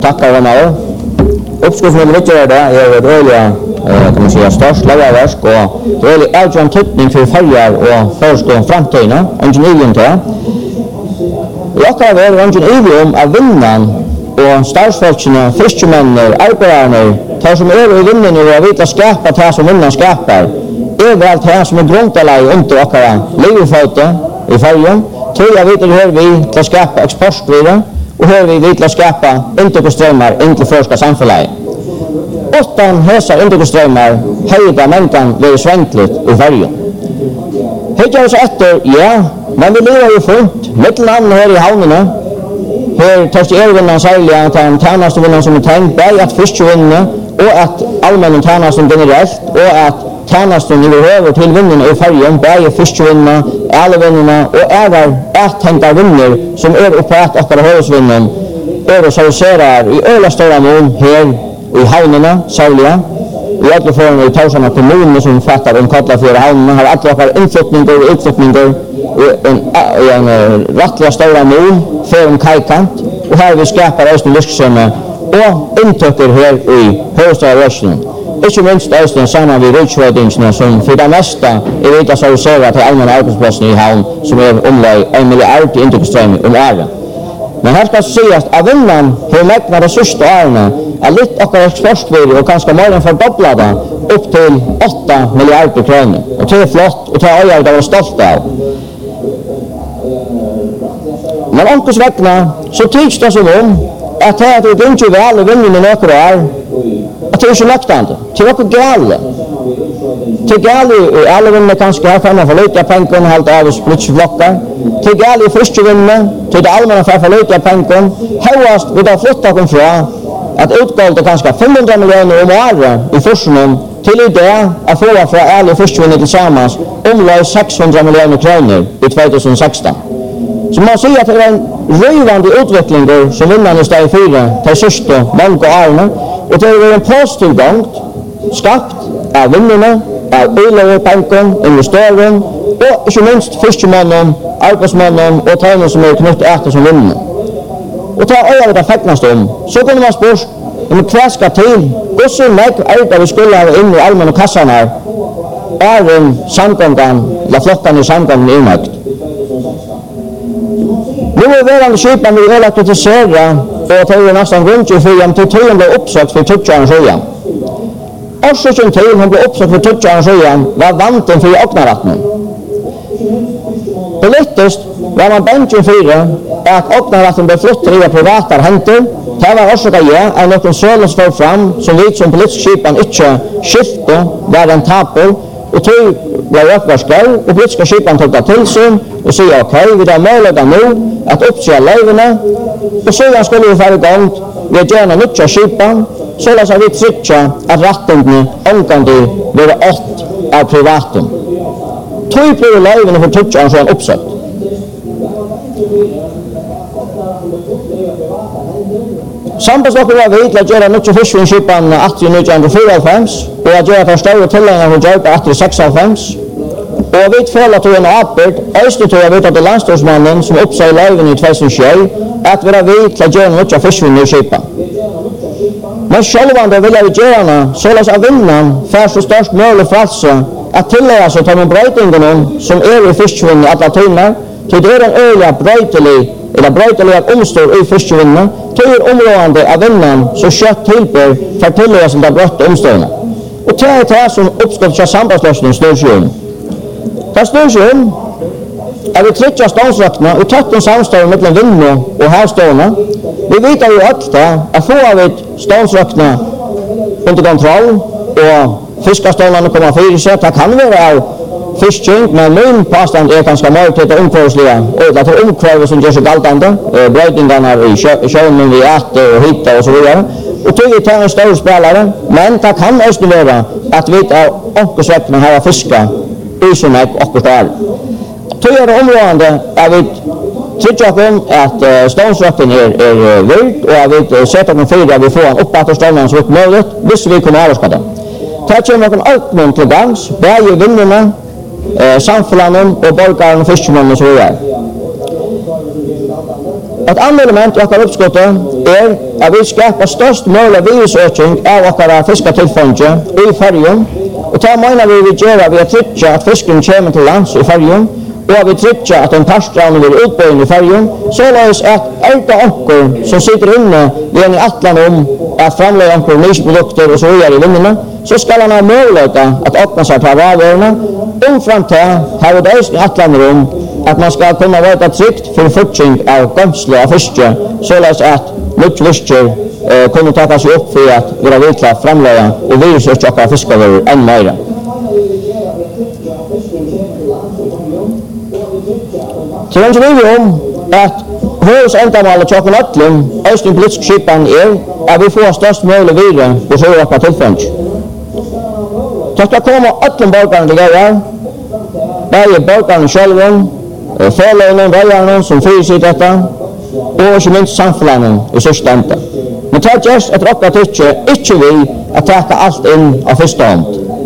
Tackar honom. Uppskovsmedel vet jag det är ett öliga kan man säga störst lagarverk och det är avgörande tydning för färger och förskål framtiden engineering till. Jag kan vara engineering av vinnan och starsfolkene, fiskemännen, arbetarna, tar som i vinnen och vita skapa tar som vinnan skapar. Överallt här som är grundalaj under åkara livföte i färgen. Tror jag vet hur vi till skapa exportvidare och hur vi till skapa intäktsströmmar inte förska samhället. Åttan hesa intäktsströmmar höjda människan blir svängligt i färgen. Höjda oss efter, ja, men vi lever ju fullt. Mittelnamn här i havnerna. Här tas ervinnan särliga att han tjänstevinnan som är tänkt är att fiskvinna och att allmännen tjänsten generellt och att tjänsten över till vinnen i färgen bär fiskvinna, älvinnarna och ägar ättänkta vinner som är uppe att åkara höjsvinnen överservicerar i öla stora mån här i havnerna särliga. I alla fall i tusen kommuner som fattar om kopplar för havnerna har alla åkara inflyttningar och utflyttningar i en rättliga stora mån för en kajkant och här vi skapar östen lysksamma och intöker här i högstadsrösten. Inte minst östen samman vid riksvärdingarna som för det mesta är vita servicerat till allmänna arbetsplatsen i havn som är omlag 1 miljard till intäktsström året. Men här ska sägas att vinnan har mäknat de sista åren är lite och exportvirke och ganska mer än fördubblade upp till 8 miljarder kronor. Och det är flott och det är jag där stolt av. Men omkurs väckna så tycks det som att det är inte väl i vinnen i några år att det är så löktande. Det är också gale. Det är gale i alla vinner kanske här för att förlöjta pengen helt av oss plötsflockar. Det är gale i friskvinner, till det allmänna för att förlöjta pengen. Högast vill ha flyttat från att utgående kanske 500 miljoner om året i forskningen till idé att få från alla friskvinner tillsammans omlag 600 miljoner kronor i 2016. Så man säger att det är en rövande utveckling som vinnan i steg 4 till sista många åren och det är en positiv gång skapt av vinnarna, av ölepenken, investeraren och inte minst fiskemännen, arbetsmännen och tränare som är knutet efter som vinnarna. Och ta över det fäcknast så kunde man spårs om kväska till och så mycket arbete vi skulle ha in i allmänna kassan här är en samgången, eller flottan i samgången inmökt. Nu är värande skipan vi vill kritisera och det är nästan grundtjufrian till 300 uppsökt för 20 sjöan. Årsöken till hon blev uppsökt för 20 sjöan var vanten för åknaratten. Politiskt var man bänken för att åknaratten blev flyttad i privata händer. Det var årsöka att någon sölens för fram som vi som politisk skipan inte skifte var en tapel. Och tog blev uppvarskar och politiska skipan tog det till sig och säger okej, vi har möjlighet nu att uppsäga löjverna och sedan skulle vi få igång vi gärna nyttja skipan så att vi trycker att rättendena omgående blir 8 av privaten. Tog blir löjverna för trycka en sån uppsett. Sambandslocker var vi till att göra nyttja fiskvinskipan 1894 och att göra förstående tillägningar från Jörpa 1896 och vi följer till en apert öster till jag vet att det landstårsmannen som uppsade löven i 2007 att vi till att göra nyttja fiskvinskipan. Men självande vill jag göra således av vinnan för så störst möjligt frälse att tillägga sig till de bröjtingarna som är i fiskvinna alla timmar till det är en öliga bröjteliga omstår i fiskvinna till områdande av vinnan så kött tillbör för tillägga sig till brott omstående. Och det är det som uppskott till sambandslösningen snurrsjön. Det snurrsjön är vi trycka ståndsrökna och tätt en samstånd mellan vinna och havstående. Vi vet ju att få av ett ståndsrökna under kontroll och fiskaståndarna kommer för sig. Det kan vara av fisking, men min påstand är ganska möjligt att omkvarvsliga och att det är omkvarv som gör sig galtande. Bröjtingarna i sjönen vi äter och hittar och så vidare. Och tycker det är en större spelare, men det kan också vara att vi av omkvarvsrökna har fiska i som är omkvarvsliga. Tycker det områdande är vi trycker om att ståndsrökten är vild och att vi sätter dem för att vi får en uppåt stånden så mycket möjligt hvis vi kommer att avskada. Det kommer någon öppning till gangs, bäger vinnarna, samfällarna och borgaren och fiskmännen och så vidare. Et annet element i okkar uppskottet at vi skapar størst mulig virusøking av okkara fiskatilfondje i Færøyum, og det mener vi gjøre ved å trykje at fisken kommer til lands i Færøyum, og vi trykje at en parstrane vil utbøyen i Færøyum, såleis at det onker som sitter inne ved en i atlan at framleie onker nisprodukter og så videre i vinnene, så skal han ha mulighet at åpne seg til avhørene, omfram til har vi det i atlan at man skal kunne være trygt for fortjeng av gømsle av fiske, såleis at nytt fisker kunne ta seg opp for at vi har virkelig framleie og virusøk okkar fiskevarer enn mer. Så det er vi at høres endamålet til åkken øtlen, øysten politisk skipan at vi får størst mulig videre på så okkar tilfengt. Det skal komme øtlen borgerne til gøyere, bare borgerne selv, fellene, veierne som fyrer dette, og ikke minst samfunnet i sørste enda. Men det er just at okkar ikke vi at taka alt inn av første hånd.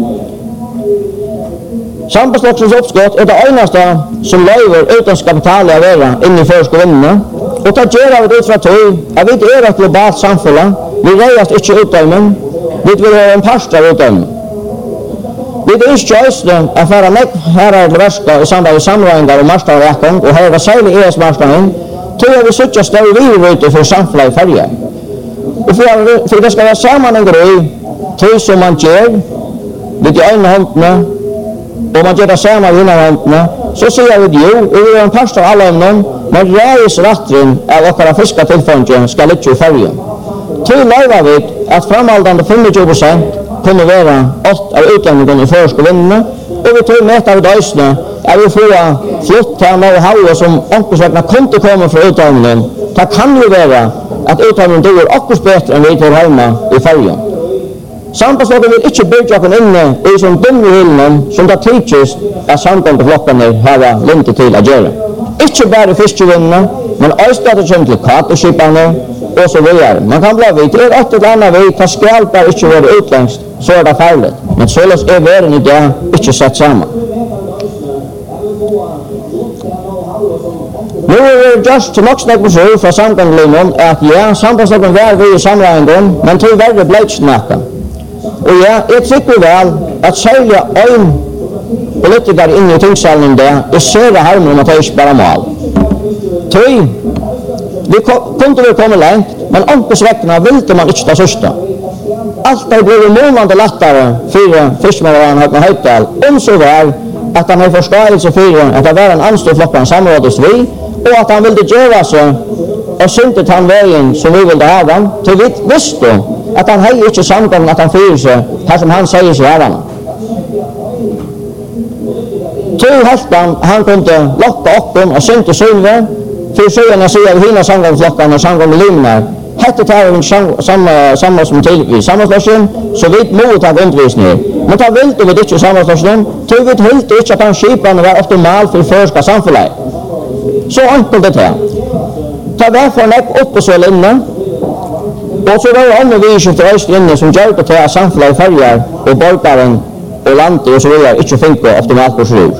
Sambandsloksens oppskott det eneste som løyver utensk kapital å være inne i førskovinnene, og det gjør vi ut fra at vi et globalt samfunn, vi reiast ikke utdømmen, vi vil ha en parst av utdømmen. Vi er ikke øyne å føre meg her til verska i samband med samrøyngar og marstadrekken, og her det særlig ES-marstaden, tror vi sitter større virvute for samfunnet i Færøya. Og for det skal være sammenhenger i tog som man gjør, ved de øyne håndene, og man gjør det samme ved håndene, så sier vi jo, og vi er en parst av alle håndene, men reisratteren av okkara fiskatilfondje skal ikke i Færøya. Tog løyver vi at framhaldende 25% kunne være 8 av utlendingene i førskovinnene, og vi tog med av døysene at vi får flott til med halve som omkostvekkene kunne komme fra utlendingen. Det kan jo være at utlendingen dør akkurat bedre enn vi tar hjemme i Færøya. Sambandslokken vil ikke bygge okken inne i sånn dumme hyllene som det tidsjes at sambandflokkene har lintet til å gjøre. Ikke bare fiskevinnene, men også at det kommer til kateskipene og så videre. Man kan bli vidt, det et eller annet vidt, det skal bare ikke være utlendst, så det farlig. Men således verden i det ikke sett sammen. Nu det just til nok snakk på så fra sambandslinjen at sambandslokken var vi i samregningen, men til verre ble ikke snakket. Og jeg tykker vel at særlig en politiker inne i tingssalen det ser det her med at det ikke bare mål. Vi kunne vi komme lengt, men omkostvekkene ville man ikke ta sørste. Alt det ble månande lettere for fiskmedlemmene Høyden Høydal, så var at han har forståelse for at det var en anstått flokken samrådes vi, og at han ville gjøre seg og synte han veien som vi ville ha den, til vi visste at han har ikke samkommet at han fyrer seg her som han sier seg her. Til helten han kunne lokke oppen og synte synve, for søgjene sier vi hina samkomstflokkene og samkomstlimene. Hette tar vi samme som til vi samkomstflokken, så vi må ta undervisning. Men da ville vi ikke samkomstflokken, til vi helt ikke at han skipene var optimal for førska samfunnet. Så enkelt det her. Ta derfor nekk opp på så inne, og så var det andre viser til inne som gjør det til at samfunnet i Færøya og borgeren og landet og så videre ikke finner optimalt på srur.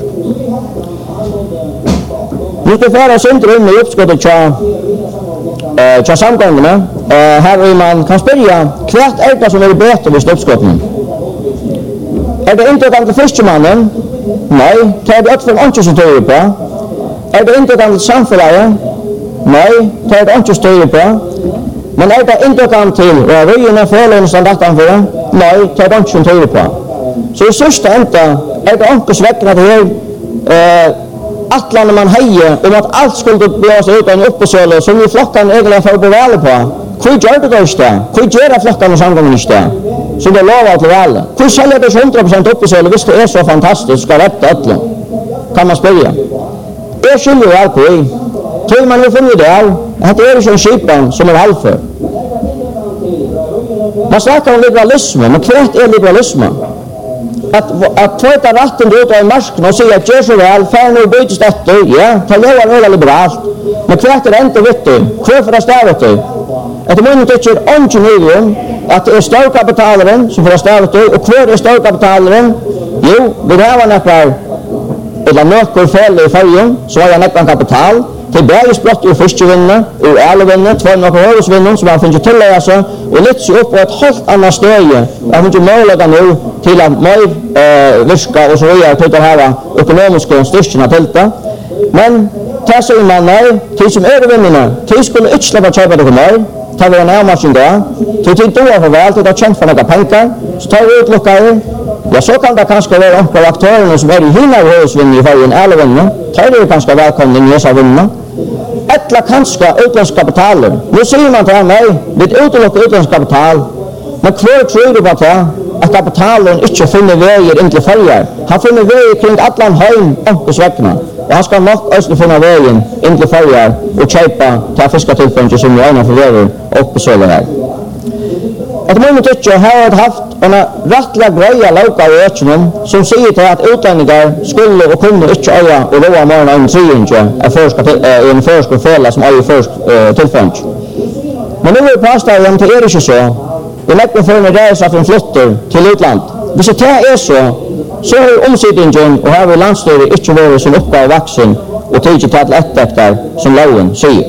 Vi skal føre oss inn i oppskottet til samgångene. Her man kan spørre, hva det som bedre ved oppskotten? Det inntrykket til fiskemannen? Nei, det det ikke for ikke som tøyer på. Det inntrykket til samfunnet? Nei, det ikke som tøyer på. Men det inntrykket til røyene, følene, standarten nei, det ikke som tøyer på. Så i sørste enda det ikke svekkende til her atlandet man heier at alt skulle bli oss ut av en oppesøle som vi flokkene egentlig får bevale på. Hvor gjør det ikke det? Hvor gjør det flokkene samgangen ikke det? Som det lover til bevale. Hvor selger det 100% oppesøle hvis det så fantastisk skal rette atlan? Kan man spørre. Det skylder jo alt på i. Tror man jo funnet det at det ikke en skipen som halvfør. Man snakker om liberalisme, men hva liberalisme? At tvøyta ratten ut av marsken og sier at gjør så vel, fær nå bytes dette, ta gjør det liberalt. Men hva enda vittig? Hva for å stave til? Etter munnen tykker ånden nivån at det størkapitaleren som får stave til, og hva størkapitaleren? Jo, vi har nekkar eller nøkker fel i Færøya, så har jeg nekkan kapital, till bergsbrott och fiskevinnene, och älvinnene, två några hörosvinnen som han finner tillägga sig och lyfter sig upp på ett helt annat stöje. Han finner möjliga nu till att mer virka och så vidare till att ha ekonomiska styrkorna till det. Men det säger man nej, till som vinnarna, till skulle inte släppa köpa det mer, tar vi en närmarsyn där, till då har förväl, till att känt för några pengar, så tar vi utlockare. Ja, så kan det kanske vara några aktörerna som är i hela hörosvinnen i varje älvinnene, tar det kanske välkomna i dessa vinnarna. Ettla kanske utländsk kapital. Nu säger man till han, nej, vi utelockar utländsk kapital. Men kvar tror du på det att kapitalen inte finner vägar in till färger. Han finner vägar kring Atlan hem och sväckna. Och han ska nog också finna vägen in till färger och köpa till fiskatillfällen som är ena för vägar och besöka här. Ett moment tycker jag har haft en rättliga greja lauka i öknen som säger till att utlänningar skulle och kunde inte öja och roa morgon en triinge en förskapsfälla som öjer först tillfällen. Men nu är det påstående till er inte så. Det lägger för en resa från flotter till utland. Hvis det är så har omsidningen och här vid landstyret inte varit som uppgav vaxen och tidser till att lättektar som lagen säger.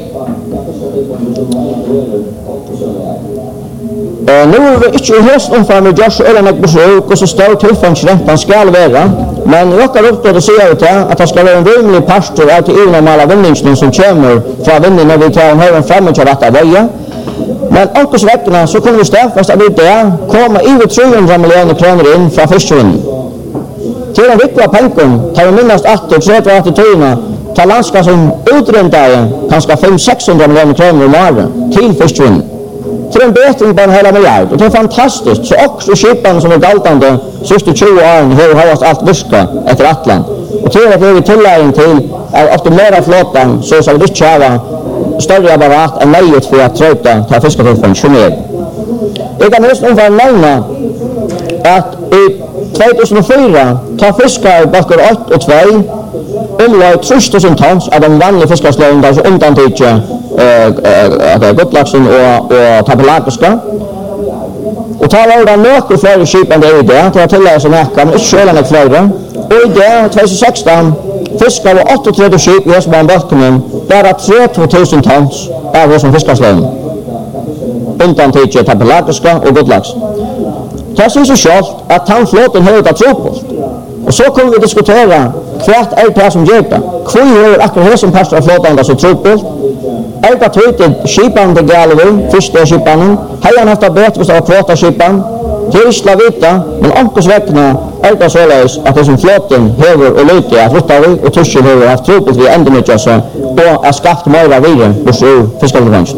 Nu är vi inte i höst omfram med Josh Örenek besök och så står tillfällighetsräntan ska vara. Men jag kan uppstå att säga att det ska vara en rimlig pastor av till onormala vinningsen som kommer från vinnen när vi tar en höven framåt av detta vägen. Men omkostväckna så kommer vi stäffast att vi där komma över 300 miljoner kronor in från fiskvinnen. Till en riktiga pengen tar vi minnast att så heter attityderna tar landskap som utrymdare kanske 500-600 miljoner kronor om året till fiskvinnen. Till en bättre på en hela miljard. Och det är fantastiskt. Så också skipan som är galtande sista 20 åren har haft allt viska efter Atlant. Och till att vi tilläggen till att optimera flottan så som vi inte har större apparat än möjligt för att tröta till fiskatillfällen 20 år. Jag kan nästan ungefär nämna att i 2004 tar fiskar bakom 8 och 2 omlag 3000 tons av de vanliga fiskarslågen där så undantidja gotlaxen och tapelagiska. Och tar var det några fler skip än det är det, till att tillägga sig näka, men inte själva flera. Och i det 2016 fiskar var 38 skip i Hesbanen bara 3000 tons av som fiskarslågen. Undantidja tapelagiska och gotlax. Det syns ju självt att tandflåten har ett tråpolt. Och så kommer vi diskutera kvart är det som gör det. Kvart är akkurat här som pastor av flåtan där så tråpolt. Är det tråpolt skipan till Galvin, första skipanen. Har han haft bättre av kvart skipan. Det är isla vita, men omkostväckna är det således att det som flåten höger och lite att flytta vi och tuschen höger haft tråpolt vid ändemytjase och är skaft möjliga vidare hos fiskarbranschen.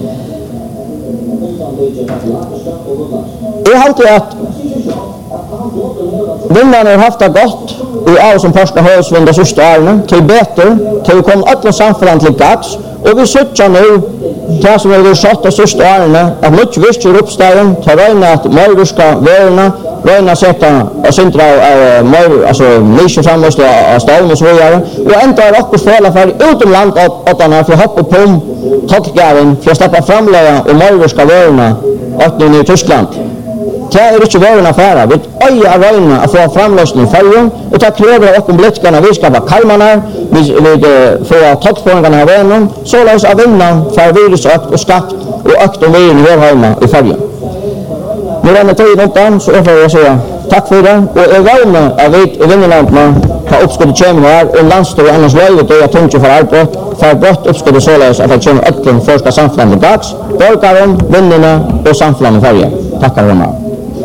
Jag har alltid att vinnarna har haft det gott i all som första höjsvind de sista åren till bättre, till vi kom alla samfällan till gags och vi söker nu det som vi har satt de sista åren att mycket visst i uppstegen till röjna att möjliga värna röjna sätta och sintra alltså lyser framlöst av stavn och så vidare och ändå är också fälla för utomland att han har för hopp och pum tolkgären för att släppa framlägga och möjliga värna att nu i Tyskland. Det är inte värre affärer. Vi öjar röjna att få framlösning i färgen och det kräver att blitskarna vi ska vara kajmanar, vi får toppfångarna här världen, så lös av vinnan för virusökt och skatt och ökt och viren i värhöjma i färgen. Nu är det tiden utan så får jag säga tack för det och jag värmer att vi i vinnarlandarna har uppskottet kämmer här och landstår och annars löjligt och jag tänker för brott uppskottet så lös att det kommer ökten första samfällan i dags, borgaren, vinnarna och samfällan i färgen. Tackar honom.